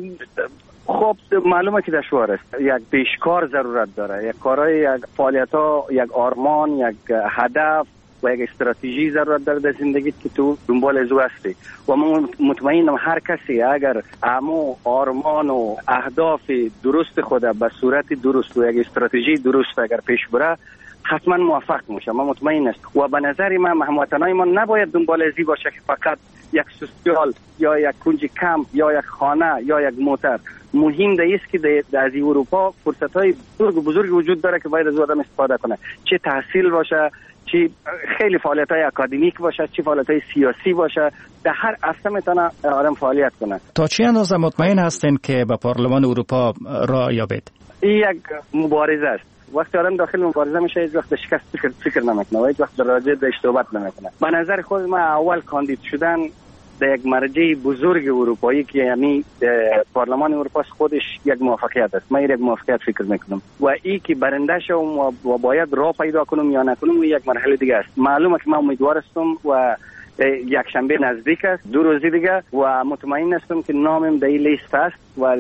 خب معلومه که دشوار است. یک پیشکار ضرورت داره، یک کارهای، یک فعالیت‌ها، یک آرمان، یک هدف و یک استراتژی ضرورت داره در زندگی که تو دنبال ازو هستی و من مطمئنم هر کسی اگر امو آرمان و اهداف درست خود به صورت درست و یک استراتژی درست اگر پیش بره حتما موفق میشه. من مطمئن است و به نظر من هموطنای ما نباید دنبال ازی باشه که فقط یک سوسیال یا یک کنج کم یا یک خانه یا یک موتر. مهم است که در اروپا فرصت‌های بزرگ وجود داره که باید از آدم استفاده کنه، چه تحصیل باشه، چه خیلی فعالیت‌های اکادمیک باشه، چه فعالیت‌های سیاسی باشه، در هر عرصه میتونه آدم فعالیت کنه. تا چه اندازه مطمئن هستین که به پارلمان اروپا راه یابید؟ این یک مبارزه است. وقتی آدم داخل مبارزه میشه هیچ وقت شکست فکر نمیکنه و هیچ وقت راجع به اشتباهات نمیکنه. به نظر خود من اول کاندید شدن در یک مرجع بزرگ اروپایی که یعنی پارلمان اروپا خودش یک موفقیت است. من یک موفقیت فکر میکنم و این که برنده شوم و باید راه پیدا کنم یا نکنم یک مرحله دیگه است. معلومه که من امیدوار هستم و یک شنبه نزدیک است، 2 روز دیگه و مطمئن هستم که نامم در این لیست است و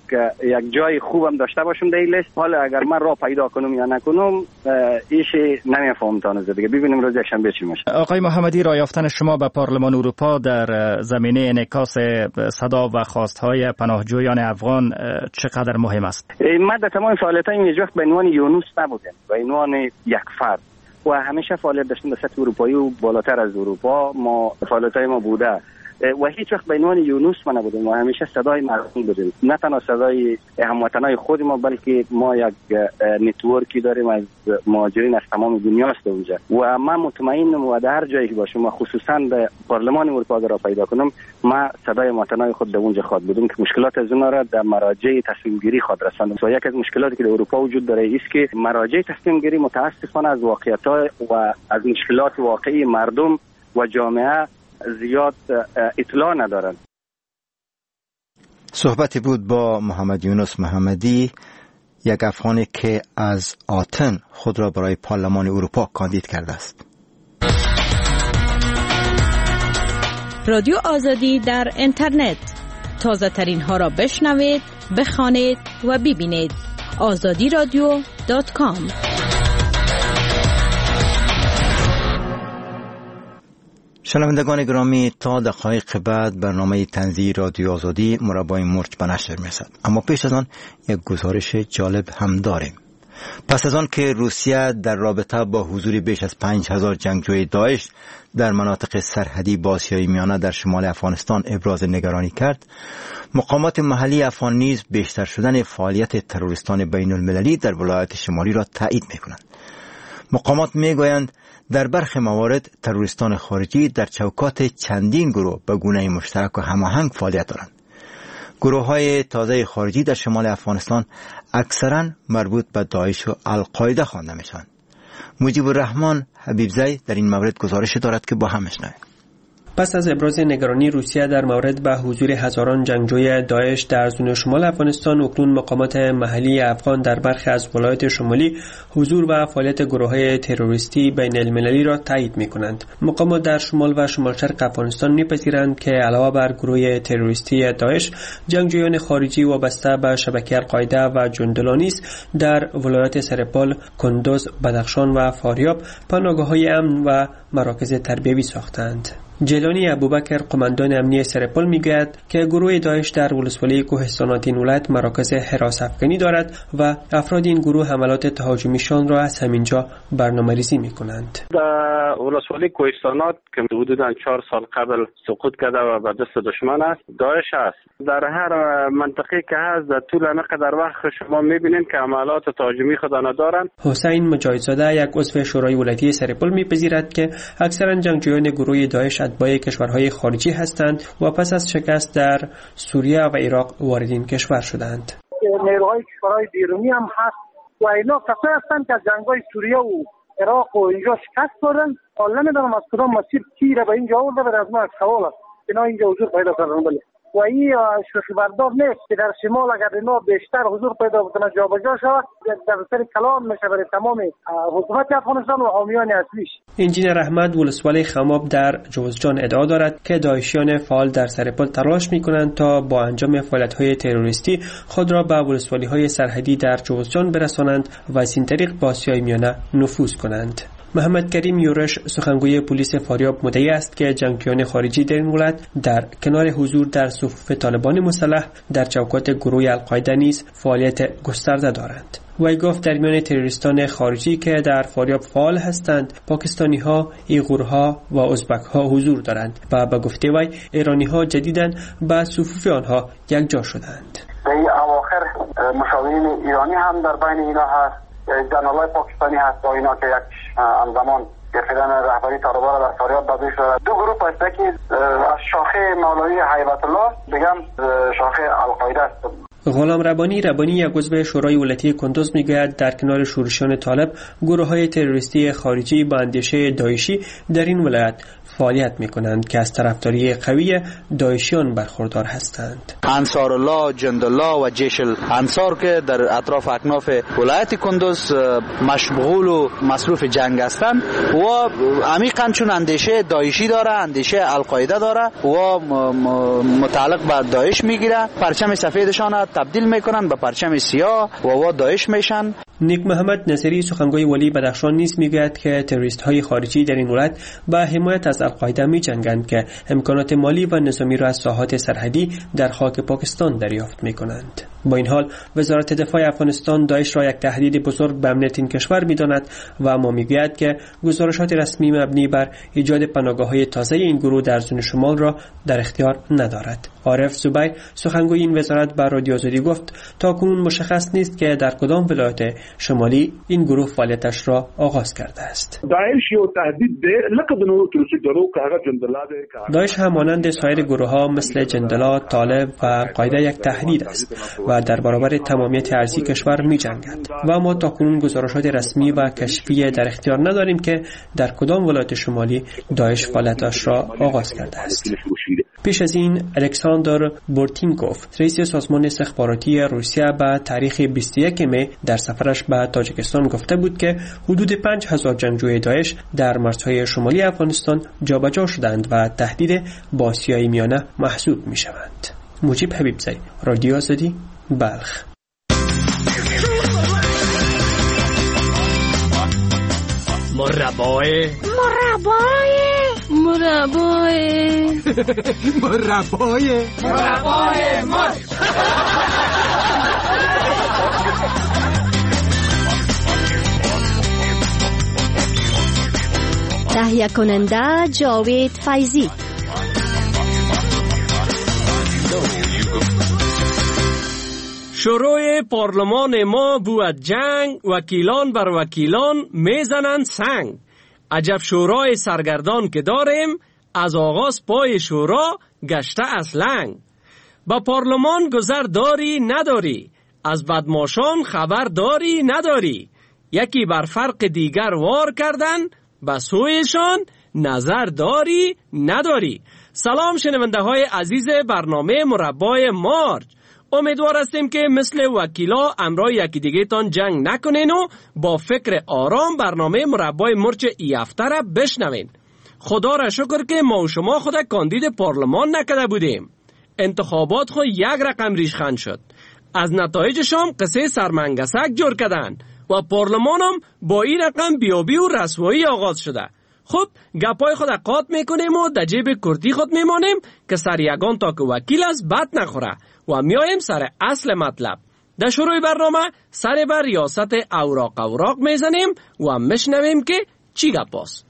یک جای خوبم داشته باشم در این لیست. حالا اگر من راه پیدا کنم یا نکنم ایش نمیفهمم تا دیگه، ببینیم روز یک شنبه چی میشه. آقای محمدی، راه یافتن شما به پارلمان اروپا در زمینه انعکاس صدا و خواستهای پناهجویان افغان چقدر مهم است؟ من در تمام فعالیتایم هیچ وقت به عنوان یونس نبودم، به عنوان یک فرد و همیشه فعالیت داشتیم در سطح اروپایی و بالاتر از اروپا. ما فعالیت‌های ما بوده و هیچ وقت به عنوان یونس ما نبودیم و همیشه صدای مردم بودیم، نه تنها صدای هموطنای خود ما بلکه ما یک نتورکی داریم از مهاجرین از تمام دنیا است اونجا و من مطمئنم و در هر جایی که باشم و خصوصا در پارلمان اروپا اگر پیدا کنم ما صدای هموطنای خود در اونجا خواهد بودم که مشکلات از اونها را در مراجع تصمیم گیری خود رساندم. و یک از مشکلاتی که در اروپا وجود داره است که مراجع تصمیم گیری متاسفانه از واقعیت‌ها و از مشکلات واقعی مردم و جامعه زیاد اطلاع ندارند. صحبتی بود با محمد یونس محمدی، یک افغانی که از آتن خود را برای پارلمان اروپا کاندید کرده است. رادیو آزادی در اینترنت، تازه ترین ها را بشنوید، بخوانید و ببینید. azadiradio.com. شنوندگان گرامی، تا دقایق بعد برنامه طنزی رادیو آزادی مربای مرچ به نشر می‌رسد. اما پیش از آن یک گزارش جالب هم داریم. پس از آن که روسیه در رابطه با حضور بیش از 5000 جنگجوی داعش در مناطق سرحدی با آسیای میانه در شمال افغانستان ابراز نگرانی کرد، مقامات محلی افغان نیز بیشتر شدن فعالیت تروریستان بین المللی در ولایات شمالی را تایید می‌کنند. مقامات می‌گویند در برخی موارد تروریستان خارجی در چوکات چندین گروه به گونه مشترک و هماهنگ فعالیت دارند. گروه‌های تازه خارجی در شمال افغانستان اکثراً مربوط به داعش و القاعده خوانده میشوند. مجیب الرحمن حبیبزی در این مورد گزارش دارد که با هم بشنویم. پس از ابراز نگرانی روسیه در مورد به حضور هزاران جنگجوی داعش در زون شمال افغانستان، اکنون مقامات محلی افغان در برخی از ولایات شمالی حضور و فعالیت گروه‌های تروریستی بین المللی را تایید می‌کنند. مقامات در شمال و شمال شرق افغانستان می‌پذیرند که علاوه بر گروه تروریستی داعش، جنگجویان خارجی وابسته به شبکه القاعده و جندلان نیز در ولایات سرپال، کندوز، بدخشان و فاریاب پناهگاه‌های امن و مراکز تربیوی ساختند. جیلانی ابوبکر، قماندان امنی سرپل، میگوید که گروه داعش در ولسوالی کوهستانات این ولایت مراکز حراس افغانی دارد و افراد این گروه حملات تهاجمیشان را از همینجا برنامه‌ریزی می‌کنند. در ولسوالی کوهستانات که حدوداً 4 سال قبل سقوط کرده و به دست دشمن است، داعش است. در هر منطقه که هست در طول انقدر وقت شما می‌بینید که حملات تهاجمی خود ندارند. حسین مجاهدزاده، یک عضو شورای ولایتی سرپل، می‌پذیرد که اکثرا جنگجویان گروه داعش اتباع کشورهای خارجی هستند و پس از شکست در سوریه و عراق وارد این کشور شدند. نیروهای کشورهای بیرونی هم هست و اینا کسایی هستند که جنگ‌های سوریه و عراق و اینجا شکست خوردن. حالا نمیدونم از کدام مسیر تیر به اینجا آورده، به از ما سوال است اینا اینجا حضور پیدا کردن. ولی و این شوخی بردار نیست که در شمال اگر اینا بیشتر حضور پیدا بکنه جابجا شود، در سر کلام میشه برای تمام حکومت افغانستان و حامیان اصلیش. انجینر احمد، ولسوالی خماب در جوزجان، ادعا دارد که داعشیان فعال در سرپل تلاش میکنند تا با انجام فعالیت‌های تروریستی خود را به ولسوالی‌های سرحدی در جوزجان برسانند و از این طریق به آسیای میانه نفوذ کنند. محمد کریم یورش، سخنگوی پلیس فاریاب، مدعی است که جنگجویان خارجی در این ولایت در کنار حضور در صفوف طالبان مسلح در چوکات گروه القاعده نیز فعالیت گسترده دارند. وی گفت در میان تروریستان خارجی که در فاریاب فعال هستند، پاکستانی‌ها، ایغورها و ازبک‌ها حضور دارند و به گفته وی ایرانی‌ها جدیداً به صفوف آنها یکجا شدند. در اواخر مشاورین ایرانی هم در بین اینا هست. جنرالای پاکستانی هست با اینا که یک همزمان گرفتن رهبری طالبان در فاریاب بدوی شده. دو گروه هست که از شاخه مولوی هیبت الله، بگم شاخه القاعده است. غلام ربانی، یک عضو شورای ولایتی کندوز، میگوید در کنار شورشیان طالب، گروه‌های تروریستی خارجی با اندیشه داعشی در این ولایت فعالیت می‌کنند که از طرفداری قوی داعشیان برخوردار هستند. انصار الله، جندالله و جیش الانصار که در اطراف اکناف ولایت کندوز مشغول و مصروف جنگ هستند و عمیقاً چون اندیشه داعشی داره، اندیشه القاعده داره و متعلق به داعش میگیره، پرچم سفیدشان تبدیل میکنن به پرچم سیاه و داعش میشن. نیک محمد نصری، سخنگوی ولی بدخشان، نیز میگوید که تروریست های خارجی در این ولایت با حمایت از القاعده میجنگند که امکانات مالی و نظامی را از ساحات سرحدی در خاک پاکستان دریافت میکنند. با این حال وزارت دفاع افغانستان داعش را یک تهدید بزرگ به امنیت این کشور میداند و اما میگوید که گزارشات رسمی مبنی بر ایجاد پناهگاه‌های تازه این گروه در زون شمال را در اختیار ندارد. عارف زبیر، سخنگوی این وزارت، بر رادیو آزادی گفت تا کنون مشخص نیست که در کدام ولایت شمالی این گروه فعالیتش را آغاز کرده است. داعش یو تهدید ده لکه د نورو تروریستي ګروهو کاغه جندلا ده. داعش هم مانند سایر گروه‌ها مثل جندلا، طالب و قاعده یک تهدید است و در برابر تمامیت ارضی کشور می‌جنگد و ما تا کنون گزارشات رسمی و کشفی در اختیار نداریم که در کدام ولایت شمالی داعش فعالیتش را آغاز کرده است. پیش از این الکساندر بورتینکوف رئیس سازمان استخباراتی روسیه به تاریخ 21 می در سفرش به تاجیکستان گفته بود که حدود 5000 جنگجوی داعش در مرزهای شمالی افغانستان جابجا شدند و تهدید به آسیای میانه محسوب می شوند. مجیب حبیبزی، رادیو آزادی، بلخ. مربای مرد. تهیه کننده جاوید فیضی. شروع پارلمان ما بود جنگ، وکیلان بر وکیلان میزنند سنگ. عجب شورای سرگردان که داریم، از آغاز پای شورا گشته اصلنگ. با پارلمان گذر داری نداری، از بدماشان خبر داری نداری. یکی بر فرق دیگر وار کردن، به سویشان نظر داری نداری. سلام شنونده های عزیز برنامه مربای مارج. امیدوار هستیم که مثل وکیلا امرای یکی دیگه تان جنگ نکنین و با فکر آرام برنامه مربای مرچ ای هفته را بشنوین. خدا را شکر که ما و شما خود کاندید پارلمان نکده بودیم. انتخابات خود یک رقم ریشخند شد. از نتایجشان قصه سرمنگسک جور کردن و پارلمان هم با این رقم بیابی و رسوایی آغاز شده. خب گپای خود قاط میکنیم و در جیب کردی خود میمانیم که سر یگان تا که وکیل از بد نخوره و میایم سر اصل مطلب. در شروع برنامه سر بر ریاست اوراق میزنیم و میشنویم که چی گپاست.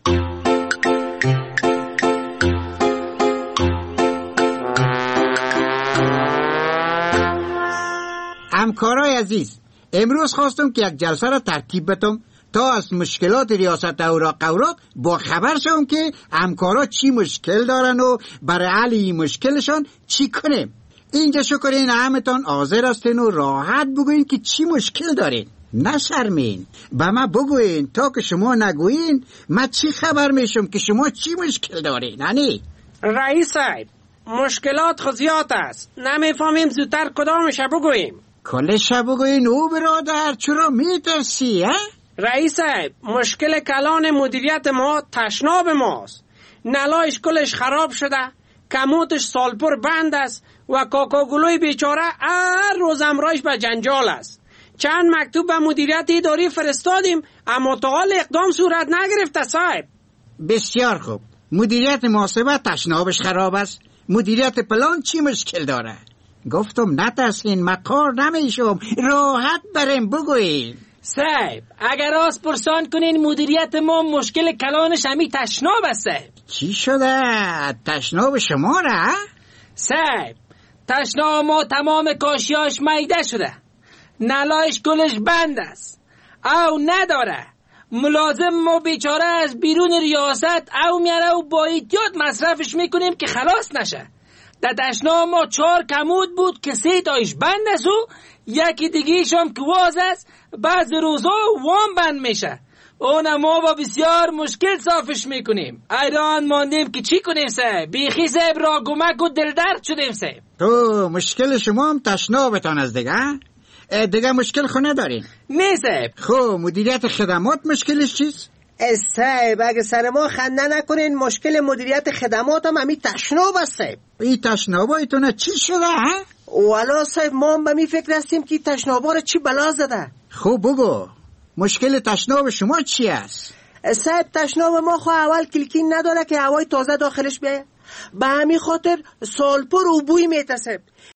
همکارای عزیز، امروز خواستم که یک جلسه را ترتیب بدم تا از مشکلات ریاست اوراق با خبر شوم که همکارا چی مشکل دارن و برای حل این مشکلشان چی کنیم. اینجا شکرین همتان حاضر هستین و راحت بگوین که چی مشکل دارین. نشرمین، به من بگوین. تا که شما نگوین من چی خبر میشم که شما چی مشکل دارین. هنی رئیس صاحب، مشکلات خود زیاد است، نمیفهمیم زودتر کدامش بگوییم. کلش بگوین او برادر، چرا میترسی؟ رئیس صاحب، مشکل کلان مدیریت ما تشناب ماست. نلایش کلش خراب شده، کموتش سالپور بند است و کاکاگلوی بیچاره هر روز امرایش به جنجال است. چند مکتوب به مدیریت اداری فرستادیم اما تا حال اقدام صورت نگرفته صاحب. بسیار خوب. مدیریت محاسبه تشنابش خراب است. مدیریت پلان چی مشکل داره؟ گفتم نترسین، مکار نمیشم، راحت بریم بگوین. صاحب اگر از پرسان کنین مدیریت ما مشکل کلانش همی تشناب است صاحب. چی شده؟ تشناب شما را؟ صاحب تشناب ما تمام کاشیاش میده شده، نلایش کلش بند است او نداره. ملازم ما بیچاره از بیرون ریاست او میاره و با احتیاط مصرفش میکنیم که خلاص نشه. در تشناب ما 4 کمود بود که 3 تایش بند است و یکی دیگیش هم که واز است، بعض روزا وام بند میشه. اون ما با بسیار مشکل صافش میکنیم. ایران ماندیم که چی کنیم صاحب. بیخی صاحب را گمک و دلدرد شدیم صاحب. تو مشکل شما هم تشنابتان از دیگه مشکل خو ندارین؟ نه صاحب. خب مدیریت خدمات مشکلش چیست؟ صاحب اگه سر ما خنده نکنین مشکل مدیریت خدمات هم همی تشناب است صاحب. این تشنابایتونه چی شده ها؟ والا صاحب ما هم به می فکر هستیم که تشنابا رو چی بلا زده. خب بگو مشکل تشناب شما چی است؟ صاحب تشناب ما خو اول کلکین نداره که هوای تازه داخلش بیایه، به همین خاطر سالپور و بوی میته صاحب.